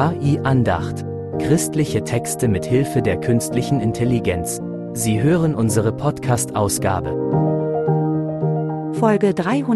KI Andacht. Christliche Texte mit Hilfe der künstlichen Intelligenz. Sie hören unsere Podcast-Ausgabe. Folge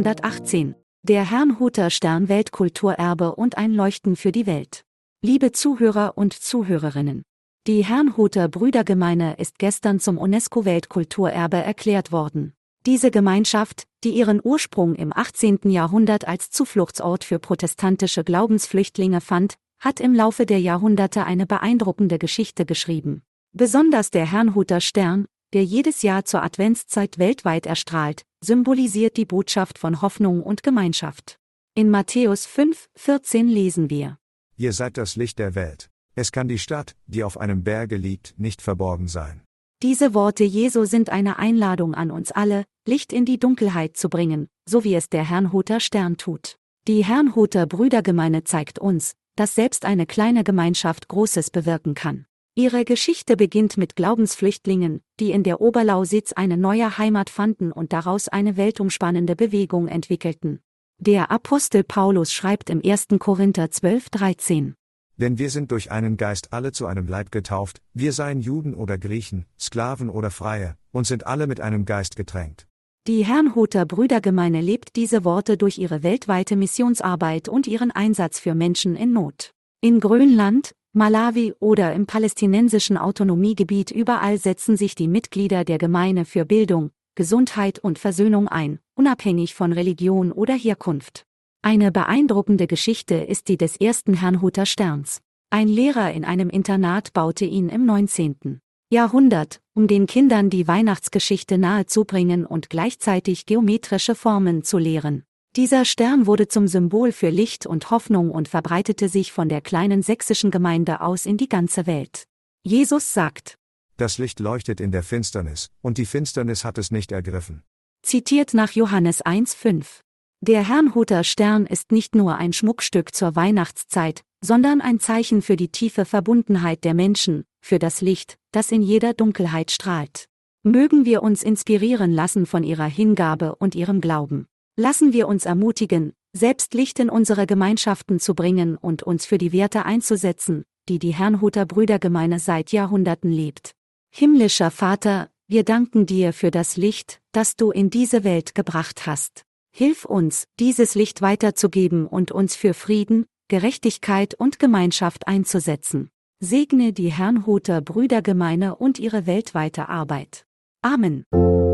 318. Der Herrnhuter Stern Weltkulturerbe und ein Leuchten für die Welt. Liebe Zuhörer und Zuhörerinnen. Die Herrnhuter Brüdergemeine ist gestern zum UNESCO-Weltkulturerbe erklärt worden. Diese Gemeinschaft, die ihren Ursprung im 18. Jahrhundert als Zufluchtsort für protestantische Glaubensflüchtlinge fand, hat im Laufe der Jahrhunderte eine beeindruckende Geschichte geschrieben. Besonders der Herrnhuter Stern, der jedes Jahr zur Adventszeit weltweit erstrahlt, symbolisiert die Botschaft von Hoffnung und Gemeinschaft. In Matthäus 5,14 lesen wir: Ihr seid das Licht der Welt. Es kann die Stadt, die auf einem Berge liegt, nicht verborgen sein. Diese Worte Jesu sind eine Einladung an uns alle, Licht in die Dunkelheit zu bringen, so wie es der Herrnhuter Stern tut. Die Herrnhuter Brüdergemeine zeigt uns, dass selbst eine kleine Gemeinschaft Großes bewirken kann. Ihre Geschichte beginnt mit Glaubensflüchtlingen, die in der Oberlausitz eine neue Heimat fanden und daraus eine weltumspannende Bewegung entwickelten. Der Apostel Paulus schreibt im 1. Korinther 12,13: Denn wir sind durch einen Geist alle zu einem Leib getauft, wir seien Juden oder Griechen, Sklaven oder Freie, und sind alle mit einem Geist getränkt. Die Herrnhuter Brüdergemeine lebt diese Worte durch ihre weltweite Missionsarbeit und ihren Einsatz für Menschen in Not. In Grönland, Malawi oder im palästinensischen Autonomiegebiet überall setzen sich die Mitglieder der Gemeine für Bildung, Gesundheit und Versöhnung ein, unabhängig von Religion oder Herkunft. Eine beeindruckende Geschichte ist die des ersten Herrnhuter Sterns. Ein Lehrer in einem Internat baute ihn im 19. Jahrhundert, um den Kindern die Weihnachtsgeschichte nahezubringen und gleichzeitig geometrische Formen zu lehren. Dieser Stern wurde zum Symbol für Licht und Hoffnung und verbreitete sich von der kleinen sächsischen Gemeinde aus in die ganze Welt. Jesus sagt: Das Licht leuchtet in der Finsternis, und die Finsternis hat es nicht ergriffen. Zitiert nach Johannes 1,5. Der Herrnhuter Stern ist nicht nur ein Schmuckstück zur Weihnachtszeit, sondern ein Zeichen für die tiefe Verbundenheit der Menschen, für das Licht, das in jeder Dunkelheit strahlt. Mögen wir uns inspirieren lassen von ihrer Hingabe und ihrem Glauben. Lassen wir uns ermutigen, selbst Licht in unsere Gemeinschaften zu bringen und uns für die Werte einzusetzen, die die Herrnhuter Brüdergemeine seit Jahrhunderten lebt. Himmlischer Vater, wir danken dir für das Licht, das du in diese Welt gebracht hast. Hilf uns, dieses Licht weiterzugeben und uns für Frieden, Gerechtigkeit und Gemeinschaft einzusetzen. Segne die Herrnhuter Brüdergemeine und ihre weltweite Arbeit. Amen.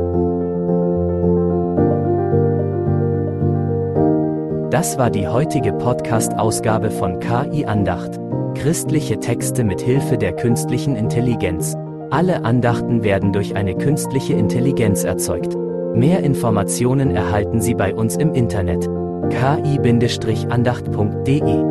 Das war die heutige Podcast-Ausgabe von KI Andacht. Christliche Texte mit Hilfe der künstlichen Intelligenz. Alle Andachten werden durch eine künstliche Intelligenz erzeugt. Mehr Informationen erhalten Sie bei uns im Internet: ki-andacht.de